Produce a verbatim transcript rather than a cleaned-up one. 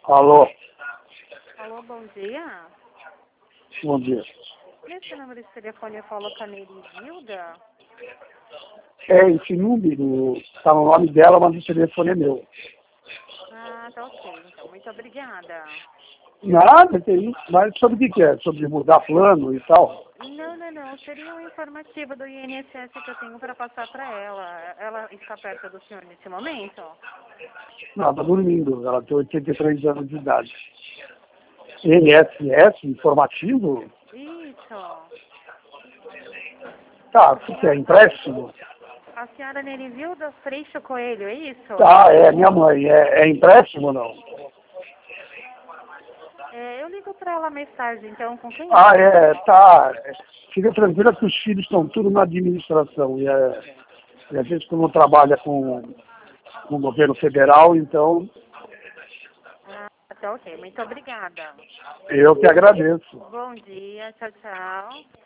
Alô, Alô, bom dia. bom dia. Nesse número de telefone eu falo com a Nerizilda? É, esse número está no nome dela, mas o telefone é meu. Ah, tá ok. Então, muito obrigada. Nada, tem isso. Mas sobre o que que é? Sobre mudar plano e tal? Não, não, não. Seria um informativo do I N S S que eu tenho para passar para ela. Ela está perto do senhor nesse momento? Não, está dormindo. Ela tem oitenta e três anos de idade. N S S, informativo? Isso. Tá, o que que é? Empréstimo? A senhora Nerizilda Freixo Coelho, é isso? Tá, é minha mãe. É, é empréstimo ou não? É, eu ligo para ela mais tarde, então, com quem Ah, é? é, tá. Fica tranquila que os filhos estão tudo na administração. E, é, e a gente, como trabalha com, com o governo federal, então Ah, tá ok. Muito obrigada. eu que agradeço. Bom dia. Tchau, tchau.